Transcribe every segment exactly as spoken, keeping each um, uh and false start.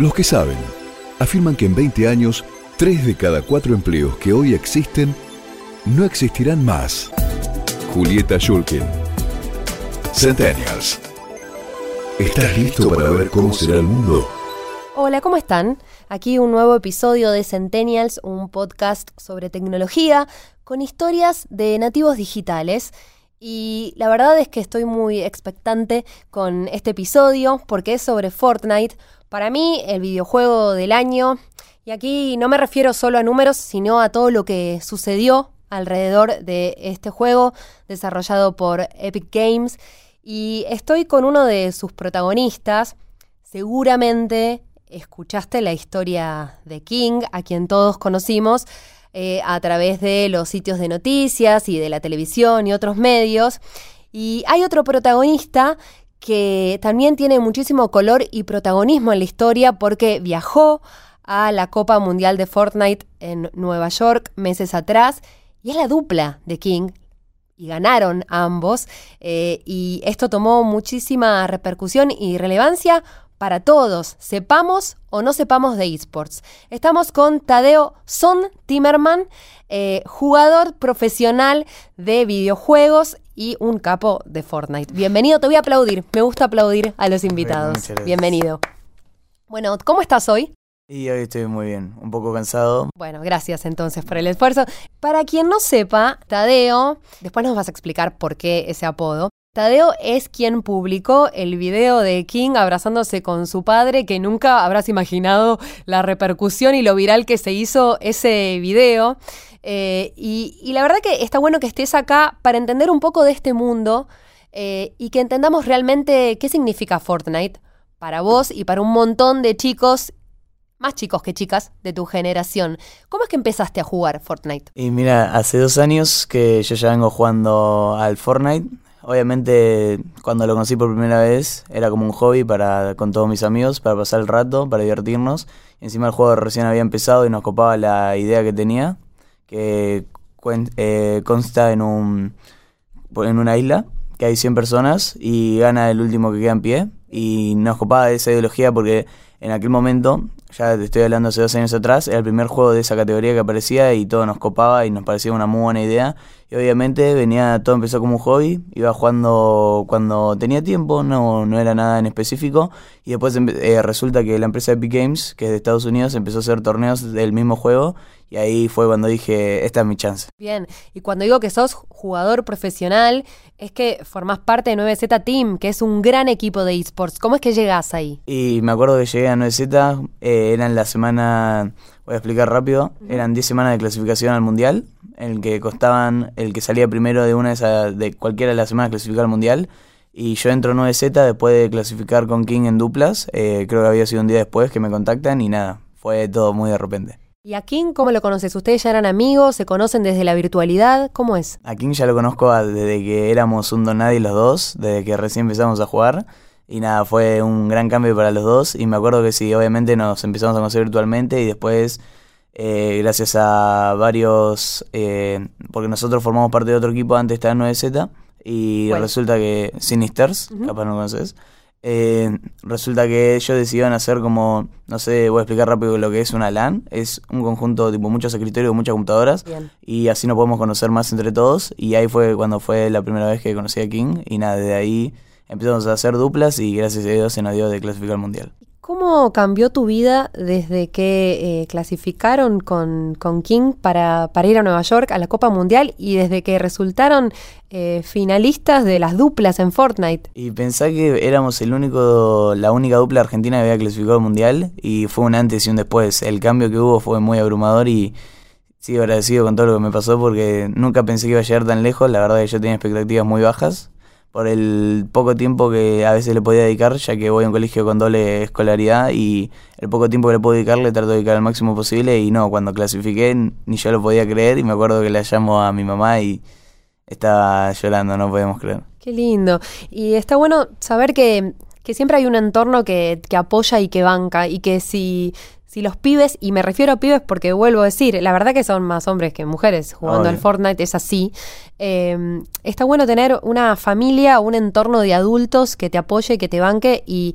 Los que saben afirman que en veinte años, tres de cada cuatro empleos que hoy existen no existirán más. Julieta Shulkin. Centennials. ¿Estás listo para ver cómo será el mundo? Hola, ¿cómo están? Aquí un nuevo episodio de Centennials, un podcast sobre tecnología con historias de nativos digitales. Y la verdad es que estoy muy expectante con este episodio porque es sobre Fortnite. Para mí, el videojuego del año. Y aquí no me refiero solo a números, sino a todo lo que sucedió alrededor de este juego desarrollado por Epic Games. Y estoy con uno de sus protagonistas. Seguramente escuchaste la historia de King, a quien todos conocimos eh, a través de los sitios de noticias y de la televisión y otros medios. Y hay otro protagonista que también tiene muchísimo color y protagonismo en la historia porque viajó a la Copa Mundial de Fortnite en Nueva York meses atrás y es la dupla de King. Y ganaron ambos, eh, y esto tomó muchísima repercusión y relevancia para todos, sepamos o no sepamos de eSports. Estamos con Tadeo Son Timerman, eh, jugador profesional de videojuegos y un capo de Fortnite. Bienvenido, te voy a aplaudir, me gusta aplaudir a los invitados. Bueno, bienvenido. Bueno, ¿cómo estás hoy? Y hoy estoy muy bien, un poco cansado. Bueno, gracias entonces por el esfuerzo. Para quien no sepa, Tadeo, después nos vas a explicar por qué ese apodo. Tadeo es quien publicó el video de King abrazándose con su padre, que nunca habrás imaginado la repercusión y lo viral que se hizo ese video. Eh, y, y la verdad que está bueno que estés acá para entender un poco de este mundo eh, y que entendamos realmente qué significa Fortnite para vos y para un montón de chicos, más chicos que chicas, de tu generación. ¿Cómo es que empezaste a jugar Fortnite? Y mira, hace dos años que yo ya vengo jugando al Fortnite. Obviamente, cuando lo conocí por primera vez, era como un hobby para con todos mis amigos, para pasar el rato, para divertirnos. Y encima el juego recién había empezado y nos copaba la idea que tenía, que cuen- eh, consta en un en una isla, que hay cien personas y gana el último que queda en pie. Y nos copaba esa ideología porque en aquel momento, ya te estoy hablando hace dos años atrás, era el primer juego de esa categoría que aparecía y todo nos copaba y nos parecía una muy buena idea. Y obviamente venía, todo empezó como un hobby, iba jugando cuando tenía tiempo, no, no era nada en específico. Y después eh, resulta que la empresa Epic Games, que es de Estados Unidos, empezó a hacer torneos del mismo juego. Y ahí fue cuando dije, esta es mi chance. Bien, y cuando digo que sos jugador profesional, es que formás parte de nueve zeta Team, que es un gran equipo de eSports. ¿Cómo es que llegás ahí? Y me acuerdo que llegué a nueve zeta, eh, eran la semana, voy a explicar rápido, uh-huh. Eran diez semanas de clasificación al Mundial, en el que costaban, el que salía primero de una de, esas, de cualquiera de las semanas clasificar al Mundial. Y yo entro a nueve zeta después de clasificar con King en duplas, eh, creo que había sido un día después que me contactan y nada, fue todo muy de repente. ¿Y a King cómo lo conoces? ¿Ustedes ya eran amigos? ¿Se conocen desde la virtualidad? ¿Cómo es? A King ya lo conozco desde que éramos un donadie los dos, desde que recién empezamos a jugar. Y nada, fue un gran cambio para los dos. Y me acuerdo que sí, obviamente nos empezamos a conocer virtualmente y después, eh, gracias a varios, eh, porque nosotros formamos parte de otro equipo antes de estar en nueve zeta. Y bueno, resulta que, Sinisters, uh-huh. Capaz no conoces. Eh, resulta que ellos decidieron hacer como, no sé, voy a explicar rápido lo que es una LAN. Es un conjunto tipo muchos escritorios, muchas computadoras. Bien. Y así nos podemos conocer más entre todos. Y ahí fue cuando fue la primera vez que conocí a King. Y nada, desde ahí empezamos a hacer duplas y gracias a Dios se nos dio de clasificar al Mundial. ¿Cómo cambió tu vida desde que eh, clasificaron con, con King para, para ir a Nueva York a la Copa Mundial y desde que resultaron eh, finalistas de las duplas en Fortnite? Y pensé que éramos el único, la única dupla argentina que había clasificado al Mundial y fue un antes y un después. El cambio que hubo fue muy abrumador y sí, agradecido con todo lo que me pasó porque nunca pensé que iba a llegar tan lejos. La verdad es que yo tenía expectativas muy bajas por el poco tiempo que a veces le podía dedicar, ya que voy a un colegio con doble escolaridad y el poco tiempo que le puedo dedicar le trato de dedicar al máximo posible y no, cuando clasifiqué ni yo lo podía creer y me acuerdo que le llamo a mi mamá y estaba llorando, no podíamos creer. Qué lindo. Y está bueno saber que, que siempre hay un entorno que, que apoya y que banca y que si... Si los pibes, y me refiero a pibes porque vuelvo a decir, la verdad que son más hombres que mujeres jugando al Fortnite, es así. Eh, está bueno tener una familia, un entorno de adultos que te apoye, que te banque y,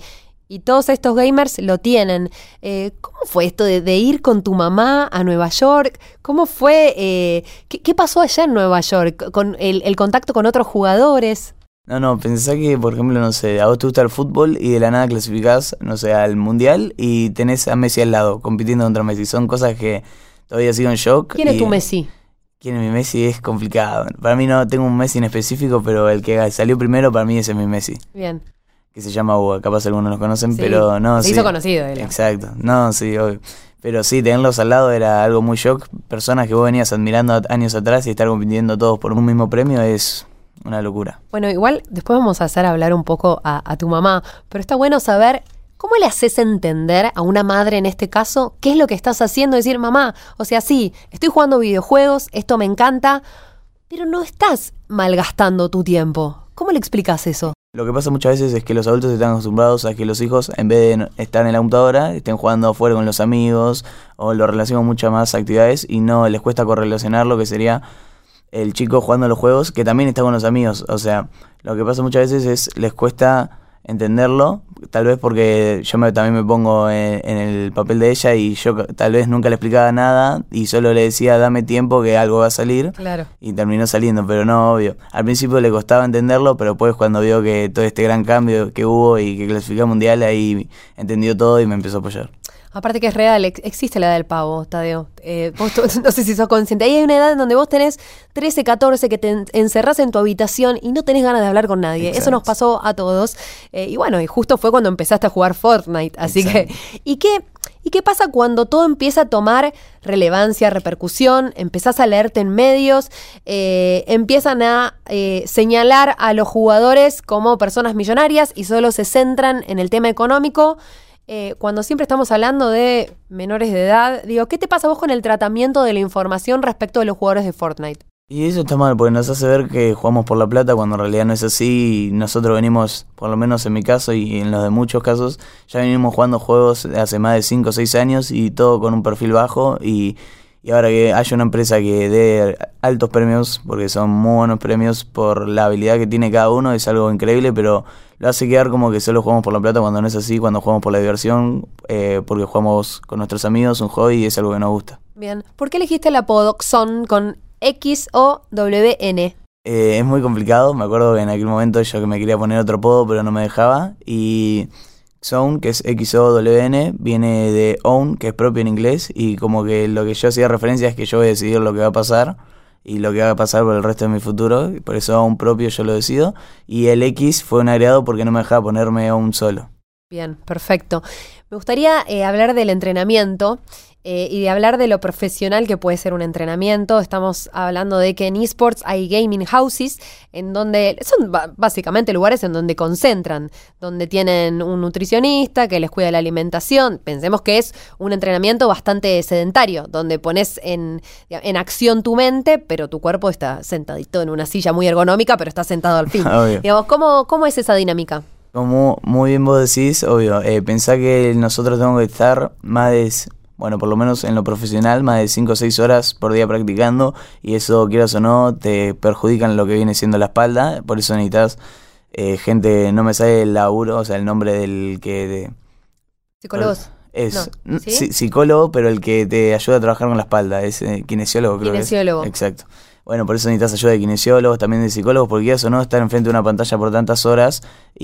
Y todos estos gamers lo tienen. Eh, ¿Cómo fue esto de, de ir con tu mamá a Nueva York? ¿Cómo fue? Eh, ¿qué, ¿Qué pasó allá en Nueva York? Con el, el contacto con otros jugadores. No, no, pensá que, por ejemplo, no sé, a vos te gusta el fútbol y de la nada clasificás, no sé, al Mundial y tenés a Messi al lado, compitiendo contra Messi. Son cosas que todavía sigo en shock. ¿Quién es y, tu Messi? ¿Quién es mi Messi? Es complicado. Para mí no tengo un Messi en específico, pero el que salió primero para mí ese es mi Messi. Bien. Que se llama Uga, capaz algunos lo conocen, Sí, pero no, se sí. hizo conocido él. Exacto, no, sí, obvio. Pero sí, tenerlos al lado era algo muy shock. Personas que vos venías admirando años atrás y estar compitiendo todos por un mismo premio es una locura. Bueno, igual después vamos a hacer hablar un poco a, a tu mamá, pero está bueno saber cómo le haces entender a una madre en este caso qué es lo que estás haciendo. Decir, mamá, o sea, sí, estoy jugando videojuegos, esto me encanta, pero no estás malgastando tu tiempo. ¿Cómo le explicas eso? Lo que pasa muchas veces es que los adultos están acostumbrados a que los hijos, en vez de estar en la computadora, estén jugando afuera con los amigos o lo relacionan con muchas más actividades y no les cuesta correlacionar lo que sería el chico jugando a los juegos que también está con los amigos. O sea, lo que pasa muchas veces es les cuesta entenderlo, tal vez porque yo me, también me pongo en, en el papel de ella y yo tal vez nunca le explicaba nada y solo le decía dame tiempo que algo va a salir. Claro. Y terminó saliendo, pero no, obvio. Al principio le costaba entenderlo, pero después cuando vio que todo este gran cambio que hubo y que clasificó mundial, ahí entendió todo y me empezó a apoyar. Aparte que es real, ex- existe la edad del pavo, Tadeo. Eh, vos to- no sé si sos consciente. Ahí hay una edad en donde vos tenés trece, catorce, que te en- encerrás en tu habitación y no tenés ganas de hablar con nadie. Exacto. Eso nos pasó a todos. Eh, y bueno, y justo fue cuando empezaste a jugar Fortnite. Así Exacto. que, ¿y qué, ¿y qué pasa cuando todo empieza a tomar relevancia, repercusión? Empezás a leerte en medios, eh, empiezan a eh, señalar a los jugadores como personas millonarias y solo se centran en el tema económico. Eh, cuando siempre estamos hablando de menores de edad, digo, ¿qué te pasa vos con el tratamiento de la información respecto de los jugadores de Fortnite? Y eso está mal, porque nos hace ver que jugamos por la plata cuando en realidad no es así. Y nosotros venimos, por lo menos en mi caso y en los de muchos casos, ya venimos jugando juegos de hace más de cinco o seis años y todo con un perfil bajo. Y, y ahora que haya una empresa que dé altos premios, porque son muy buenos premios por la habilidad que tiene cada uno, es algo increíble, pero lo hace quedar como que solo jugamos por la plata cuando no es así, cuando jugamos por la diversión, eh, porque jugamos con nuestros amigos, un hobby y es algo que nos gusta. Bien, ¿por qué elegiste el apodo Xon con X O W N? Eh, es muy complicado, me acuerdo que en aquel momento yo que me quería poner otro apodo pero no me dejaba y Zone, que es X O W N, viene de Own, que es propio en inglés y como que lo que yo hacía referencia es que yo voy a decidir lo que va a pasar y lo que va a pasar por el resto de mi futuro, por eso Own propio yo lo decido y el X fue un agregado porque no me dejaba ponerme Own solo. Bien, perfecto. Me gustaría eh, hablar del entrenamiento eh, y de hablar de lo profesional que puede ser un entrenamiento. Estamos hablando de que en esports hay gaming houses, en donde son b- básicamente lugares en donde concentran, donde tienen un nutricionista que les cuida la alimentación. Pensemos que es un entrenamiento bastante sedentario, donde pones en, en acción tu mente, pero tu cuerpo está sentadito en una silla muy ergonómica, pero está sentado al fin. Obvio. Digamos, ¿cómo, ¿cómo es esa dinámica? Como muy bien vos decís, obvio, eh, pensá que nosotros tenemos que estar más de, bueno, por lo menos en lo profesional, más de cinco o seis horas por día practicando y eso, quieras o no, te perjudica en lo que viene siendo la espalda, por eso necesitas eh, gente, no me sale el laburo, o sea, el nombre del que... De, ¿Psicólogos? es No, ¿sí? sí, psicólogo, pero el que te ayuda a trabajar con la espalda, es eh, kinesiólogo, creo Kinesiólogo. que es. Exacto. Bueno, por eso necesitas ayuda de kinesiólogos, también de psicólogos, porque quieras o no, estar enfrente de una pantalla por tantas horas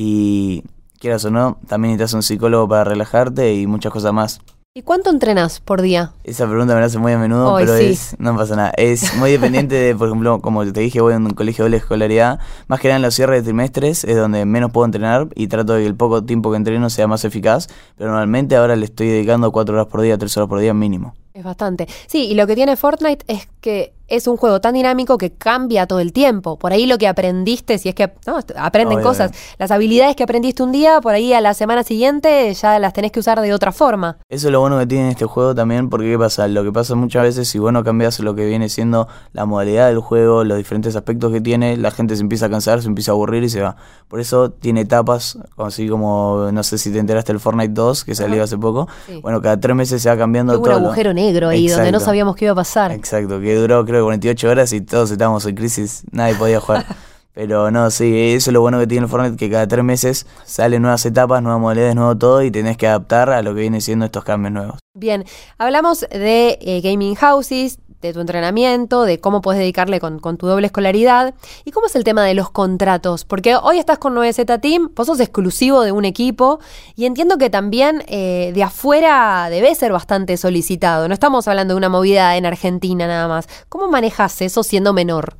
y quieras o no, también necesitas un psicólogo para relajarte y muchas cosas más. ¿Y cuánto entrenás por día? Esa pregunta me la hace muy a menudo, Ay, pero sí. es no pasa nada. Es muy dependiente de, por ejemplo, como te dije, voy a un colegio de doble escolaridad. Más que nada en los cierres de trimestres es donde menos puedo entrenar y trato de que el poco tiempo que entreno sea más eficaz. Pero normalmente ahora le estoy dedicando cuatro horas por día, tres horas por día mínimo. Es bastante. Sí, y lo que tiene Fortnite es que es un juego tan dinámico que cambia todo el tiempo. Por ahí lo que aprendiste, si es que no, aprenden Obvio, cosas, obvio. las habilidades que aprendiste un día, por ahí a la semana siguiente ya las tenés que usar de otra forma. Eso es lo bueno que tiene este juego también, porque ¿qué pasa? Lo que pasa muchas veces, si vos no cambias lo que viene siendo la modalidad del juego, los diferentes aspectos que tiene, la gente se empieza a cansar, se empieza a aburrir y se va. Por eso tiene etapas, así como, no sé si te enteraste del Fortnite dos, que salió Ajá. hace poco. Sí. Bueno, cada tres meses se va cambiando Hubo un todo. lo- agujero negro ahí donde no Exacto. sabíamos qué iba a pasar. Exacto, que duró creo que cuarenta y ocho horas y todos estábamos en crisis, nadie podía jugar. Pero no, sí, eso es lo bueno que tiene el Fortnite, que cada tres meses salen nuevas etapas, nuevas modalidades, nuevo todo, y tenés que adaptar a lo que vienen siendo estos cambios nuevos. Bien, hablamos de eh, gaming houses, de tu entrenamiento, de cómo puedes dedicarle con, con tu doble escolaridad. ¿Y cómo es el tema de los contratos? Porque hoy estás con nueve zeta Team, vos sos exclusivo de un equipo, y entiendo que también eh, de afuera debe ser bastante solicitado. No estamos hablando de una movida en Argentina nada más. ¿Cómo manejas eso siendo menor?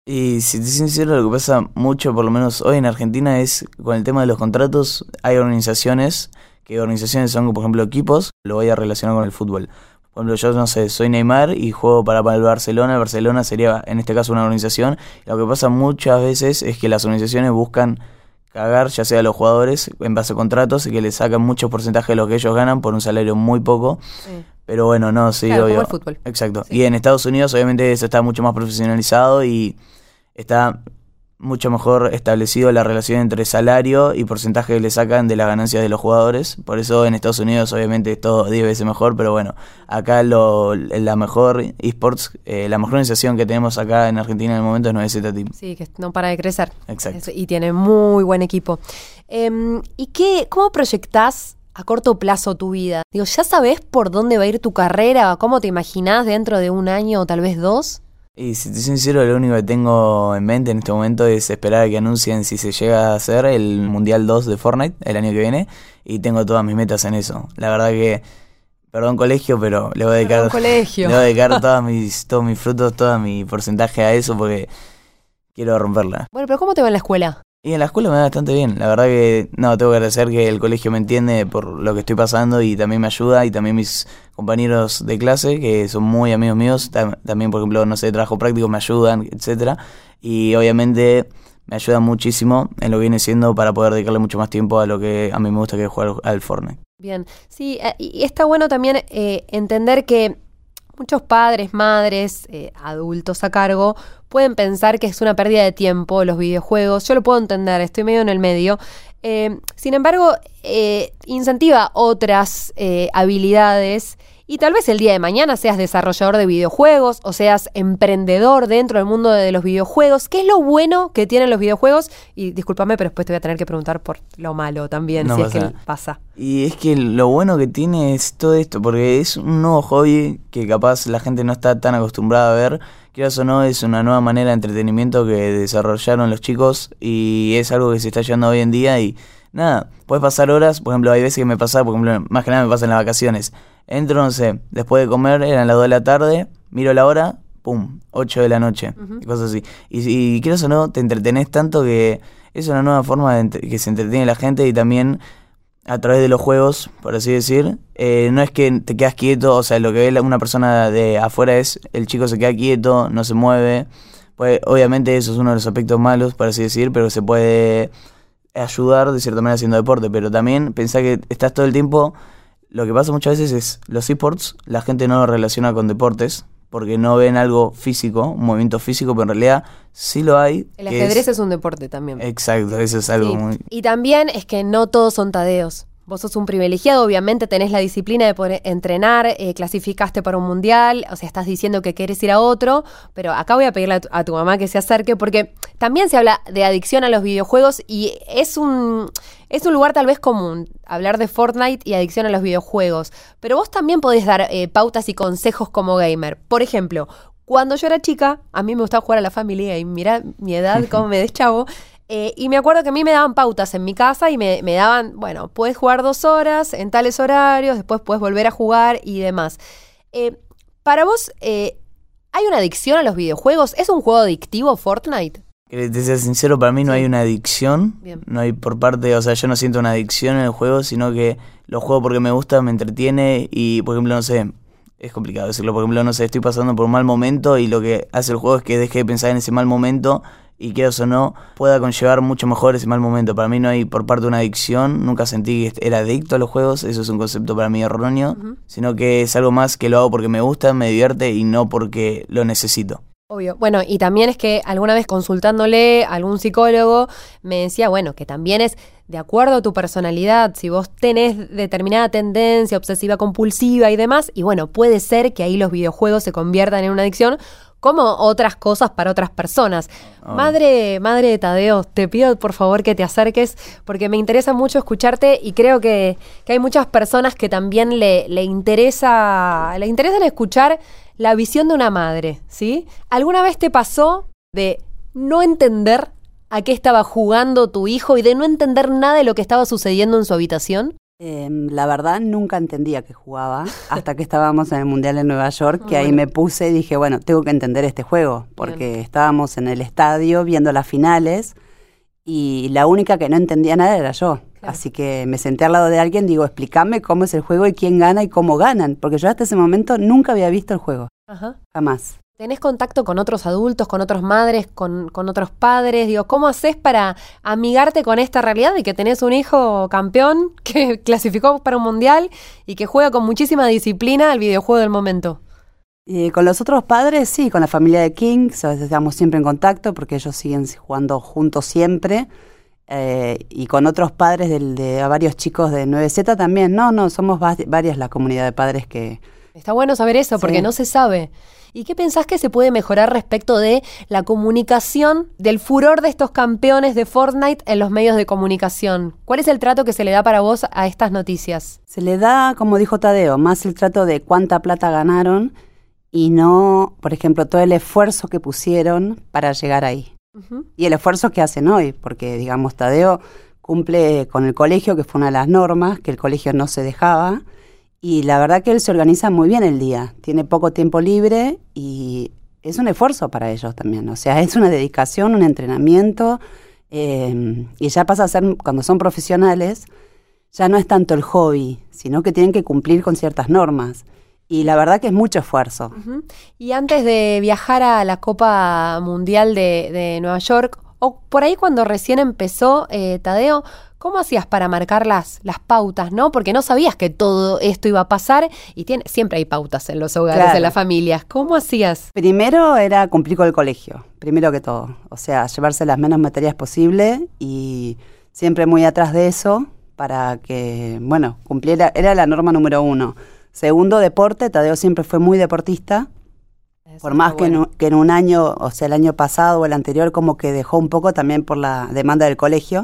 Y si te soy sincero, lo que pasa mucho, por lo menos hoy en Argentina, es con el tema de los contratos. Hay organizaciones, que organizaciones son, por ejemplo, equipos, lo voy a relacionar con el fútbol. Por ejemplo, yo no sé, soy Neymar y juego para, para el Barcelona. El Barcelona sería, en este caso, una organización. Lo que pasa muchas veces es que las organizaciones buscan cagar, ya sea a los jugadores, en base a contratos, y que le sacan mucho porcentaje de lo que ellos ganan por un salario muy poco. Sí. Pero bueno, no, sí, claro, obvio. como el fútbol. Exacto. Sí. Y en Estados Unidos, obviamente, eso está mucho más profesionalizado y está mucho mejor establecido la relación entre salario y porcentaje que le sacan de las ganancias de los jugadores. Por eso en Estados Unidos obviamente es todo diez veces mejor, pero bueno, acá lo, la mejor esports, eh, la mejor organización que tenemos acá en Argentina en el momento es nueve zeta Team. Sí, que no para de crecer. Exacto. Es, y tiene muy buen equipo. Eh, ¿Y qué, cómo proyectás a corto plazo tu vida? Digo, ¿ya sabés por dónde va a ir tu carrera? ¿Cómo te imaginás dentro de un año o tal vez dos? Y si te soy sincero, lo único que tengo en mente en este momento es esperar a que anuncien si se llega a hacer el Mundial dos de Fortnite el año que viene, y tengo todas mis metas en eso. La verdad que, perdón colegio, pero le voy a dedicar, colegio. le voy a dedicar todas mis, todos mis frutos, todo mi porcentaje a eso porque quiero romperla. Bueno, pero ¿cómo te va en la escuela? Y en la escuela me va bastante bien, la verdad que no, tengo que agradecer que el colegio me entiende por lo que estoy pasando y también me ayuda, y también mis compañeros de clase que son muy amigos míos, tam- también por ejemplo, no sé, trabajo práctico, me ayudan, etcétera, y obviamente me ayudan muchísimo en lo que viene siendo para poder dedicarle mucho más tiempo a lo que a mí me gusta, que es jugar al Fortnite. Bien, sí, eh, y está bueno también eh, entender que muchos padres, madres, eh, adultos a cargo pueden pensar que es una pérdida de tiempo los videojuegos. Yo lo puedo entender, estoy medio en el medio. Eh, sin embargo, eh, incentiva otras eh, habilidades, y tal vez el día de mañana seas desarrollador de videojuegos o seas emprendedor dentro del mundo de los videojuegos. ¿Qué es lo bueno que tienen los videojuegos? Y discúlpame, pero después te voy a tener que preguntar por lo malo también, No si pasa. es que pasa. Y es que lo bueno que tiene es todo esto, porque es un nuevo hobby que capaz la gente no está tan acostumbrada a ver. Quieras o no, es una nueva manera de entretenimiento que desarrollaron los chicos, y es algo que se está llevando hoy en día. Y nada, puedes pasar horas, por ejemplo, hay veces que me pasa, por ejemplo, más que nada me pasa en las vacaciones. Entro, no sé, después de comer, eran las dos de la tarde, miro la hora, pum, ocho de la noche, uh-huh. y cosas así. Y, y quieras o no, te entretenés tanto que es una nueva forma de entre- que se entretiene la gente, y también a través de los juegos, por así decir, eh, no es que te quedas quieto, o sea, lo que ve una persona de afuera es el chico se queda quieto, no se mueve. Pues obviamente eso es uno de los aspectos malos, por así decir, pero se puede ayudar de cierta manera haciendo deporte. Pero también pensá que estás todo el tiempo. Lo que pasa muchas veces es los esports, la gente no lo relaciona con deportes porque no ven algo físico, un movimiento físico, pero en realidad sí lo hay. El ajedrez es, es un deporte también. Exacto, eso es algo sí. muy... Y también es que no todos son Tadeos. Vos sos un privilegiado, obviamente tenés la disciplina de poder entrenar, eh, clasificaste para un mundial, o sea, estás diciendo que querés ir a otro, pero acá voy a pedirle a tu, a tu mamá que se acerque, porque también se habla de adicción a los videojuegos, y es un, es un lugar tal vez común hablar de Fortnite y adicción a los videojuegos, pero vos también podés dar eh, pautas y consejos como gamer. Por ejemplo, cuando yo era chica, a mí me gustaba jugar a la Family Game, mirá mi edad, cómo me deschavo. Eh, y me acuerdo que a mí me daban pautas en mi casa y me, me daban, bueno, puedes jugar dos horas en tales horarios, después puedes volver a jugar y demás. Eh, para vos, eh, ¿hay una adicción a los videojuegos? ¿Es un juego adictivo Fortnite? Que te sea sincero, para mí no sí. hay una adicción. Bien. No hay por parte, o sea, yo no siento una adicción en el juego, sino que lo juego porque me gusta, me entretiene y, por ejemplo, no sé, es complicado decirlo, por ejemplo, no sé, estoy pasando por un mal momento y lo que hace el juego es que deje de pensar en ese mal momento y que eso no pueda conllevar mucho mejor ese mal momento. Para mí no hay por parte de una adicción, nunca sentí que era adicto a los juegos, eso es un concepto para mí erróneo, uh-huh. sino que es algo más que lo hago porque me gusta, me divierte y no porque lo necesito. Obvio. Bueno, y también es que alguna vez consultándole a algún psicólogo me decía, bueno, que también es de acuerdo a tu personalidad, si vos tenés determinada tendencia obsesiva compulsiva y demás, y bueno, puede ser que ahí los videojuegos se conviertan en una adicción, como otras cosas para otras personas. Oh. Madre, madre de Tadeo, te pido por favor que te acerques porque me interesa mucho escucharte y creo que, que hay muchas personas que también le, le interesa, le interesan escuchar la visión de una madre, ¿sí? ¿Alguna vez te pasó de no entender a qué estaba jugando tu hijo y de no entender nada de lo que estaba sucediendo en su habitación? Eh, la verdad nunca entendía que jugaba hasta que estábamos en el Mundial en Nueva York, que bueno. Ahí me puse y dije, bueno, tengo que entender este juego, porque Bien. Estábamos en el estadio viendo las finales y la única que no entendía nada era yo. Claro. Así que me senté al lado de alguien, digo, explícame cómo es el juego y quién gana y cómo ganan, porque yo hasta ese momento nunca había visto el juego, Ajá. jamás. ¿Tenés contacto con otros adultos, con otras madres, con, con otros padres? Digo, ¿cómo haces para amigarte con esta realidad de que tenés un hijo campeón que clasificó para un mundial y que juega con muchísima disciplina al videojuego del momento? Y con los otros padres, sí, con la familia de King, estamos siempre en contacto porque ellos siguen jugando juntos siempre. Eh, y con otros padres de, de varios chicos de nueve zeta también. No, no, somos va- varias la comunidad de padres que... Está bueno saber eso porque sí. No se sabe. ¿Y qué pensás que se puede mejorar respecto de la comunicación, del furor de estos campeones de Fortnite en los medios de comunicación? ¿Cuál es el trato que se le da para vos a estas noticias? Se le da, como dijo Tadeo, más el trato de cuánta plata ganaron y no, por ejemplo, todo el esfuerzo que pusieron para llegar ahí. Uh-huh. Y el esfuerzo que hacen hoy, porque, digamos, Tadeo cumple con el colegio, que fue una de las normas, que el colegio no se dejaba. Y la verdad que él se organiza muy bien el día, tiene poco tiempo libre y es un esfuerzo para ellos también, o sea, es una dedicación, un entrenamiento eh, y ya pasa a ser, cuando son profesionales, ya no es tanto el hobby, sino que tienen que cumplir con ciertas normas y la verdad que es mucho esfuerzo. Uh-huh. Y antes de viajar a la Copa Mundial de, de Nueva York, o por ahí cuando recién empezó, eh, Tadeo, ¿cómo hacías para marcar las, las pautas, no? Porque no sabías que todo esto iba a pasar y tiene, siempre hay pautas en los hogares, claro. En las familias. ¿Cómo hacías? Primero era cumplir con el colegio, primero que todo. O sea, llevarse las menos materias posible y siempre muy atrás de eso para que, bueno, cumpliera, era la norma número uno. Segundo, deporte. Tadeo siempre fue muy deportista. Eso por más que, bueno. en, que en un año, o sea, el año pasado o el anterior, como que dejó un poco también por la demanda del colegio.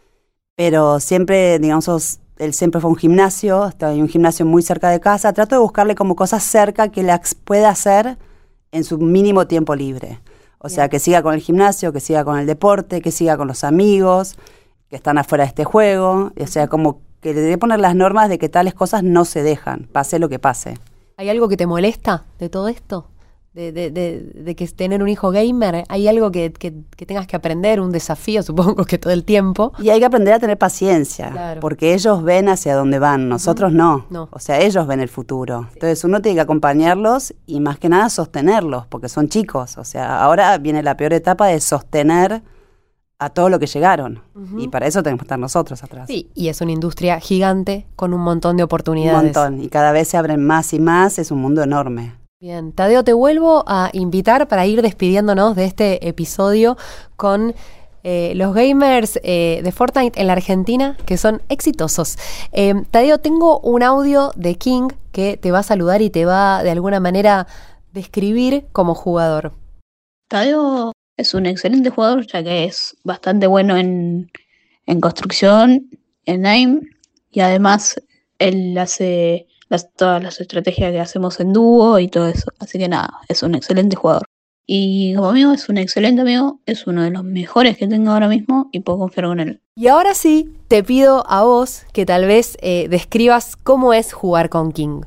Pero siempre, digamos, él siempre fue a un gimnasio, hay un gimnasio muy cerca de casa. Trato de buscarle como cosas cerca que la pueda hacer en su mínimo tiempo libre. O Bien. Sea, que siga con el gimnasio, que siga con el deporte, que siga con los amigos, que están afuera de este juego. O sea, como que le debe poner las normas de que tales cosas no se dejan, pase lo que pase. ¿Hay algo que te molesta de todo esto? De, de, de, de que tener un hijo gamer, ¿hay algo que, que, que tengas que aprender? Un desafío, supongo que todo el tiempo. Y hay que aprender a tener paciencia, claro. Porque ellos ven hacia dónde van, nosotros uh-huh. no. no. O sea, ellos ven el futuro. Sí. Entonces uno tiene que acompañarlos y más que nada sostenerlos, porque son chicos. O sea, ahora viene la peor etapa de sostener a todo lo que llegaron. Uh-huh. Y para eso tenemos que estar nosotros atrás. Sí, y es una industria gigante con un montón de oportunidades. Un montón, y cada vez se abren más y más, es un mundo enorme. Bien, Tadeo, te vuelvo a invitar para ir despidiéndonos de este episodio con eh, los gamers eh, de Fortnite en la Argentina, que son exitosos. Eh, Tadeo, tengo un audio de King que te va a saludar y te va de alguna manera describir como jugador. Tadeo es un excelente jugador, ya que es bastante bueno en, en construcción, en aim, y además él hace... Las, todas las estrategias que hacemos en dúo y todo eso. Así que nada, es un excelente jugador. Y como amigo, es un excelente amigo, es uno de los mejores que tengo ahora mismo y puedo confiar con él. Y ahora sí, te pido a vos que tal vez eh, describas cómo es jugar con King.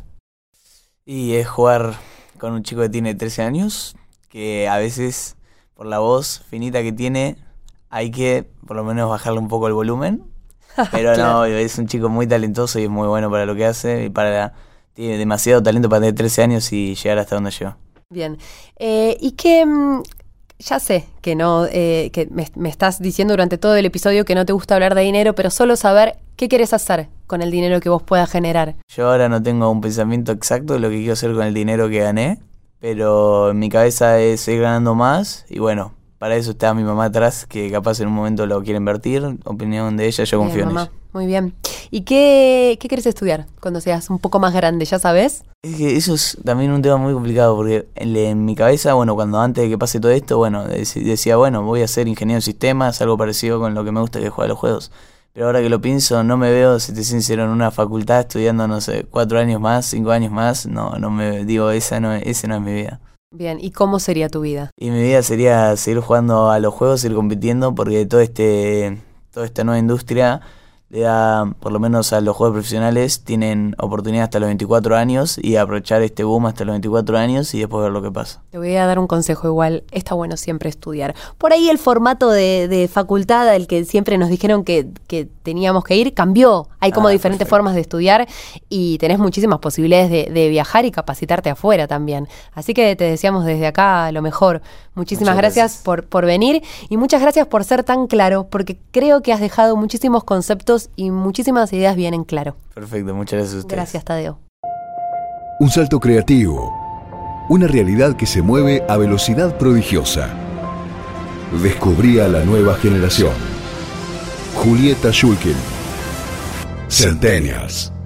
Y es jugar con un chico que tiene trece años, que a veces, por la voz finita que tiene, hay que por lo menos bajarle un poco el volumen. Pero claro. No, es un chico muy talentoso y es muy bueno para lo que hace y para tiene demasiado talento para tener trece años y llegar hasta donde llegó. Bien, eh, y que mm, ya sé que no, eh, que me, me estás diciendo durante todo el episodio que no te gusta hablar de dinero, pero solo saber qué querés hacer con el dinero que vos puedas generar. Yo ahora no tengo un pensamiento exacto de lo que quiero hacer con el dinero que gané, pero en mi cabeza es seguir ganando más y bueno, para eso está mi mamá atrás, que capaz en un momento lo quiere invertir. Opinión de ella, yo confío Bien, en mamá. ella. Muy bien. ¿Y qué, qué querés estudiar cuando seas un poco más grande? ¿Ya sabes? Es que eso es también un tema muy complicado, porque en, en mi cabeza, bueno, cuando antes de que pase todo esto, bueno, dec- decía, bueno, voy a ser ingeniero en sistemas, algo parecido con lo que me gusta, que es jugar a los juegos. Pero ahora que lo pienso, no me veo, si te soy sincero, en una facultad estudiando, no sé, cuatro años más, cinco años más. No, no me digo, esa no, ese no es mi vida. Bien, ¿y cómo sería tu vida? Y mi vida sería seguir jugando a los juegos, seguir compitiendo, porque todo este, toda esta nueva industria le da, por lo menos a los juegos profesionales, tienen oportunidad hasta los veinticuatro años y aprovechar este boom hasta los veinticuatro años y después ver lo que pasa. Te voy a dar un consejo igual, está bueno siempre estudiar. Por ahí el formato de, de facultad al que siempre nos dijeron que, que teníamos que ir cambió. Hay como Ah, diferentes perfecto. formas de estudiar y tenés muchísimas posibilidades de, de viajar y capacitarte afuera también. Así que te deseamos desde acá lo mejor. Muchísimas Muchas gracias, gracias. por, por venir y muchas gracias por ser tan claro, porque creo que has dejado muchísimos conceptos y muchísimas ideas bien en claro. Perfecto, muchas gracias a ustedes. Gracias, Tadeo. Un salto creativo. Una realidad que se mueve a velocidad prodigiosa. Descubrí a la nueva generación. Julieta Shulkin. Centennials.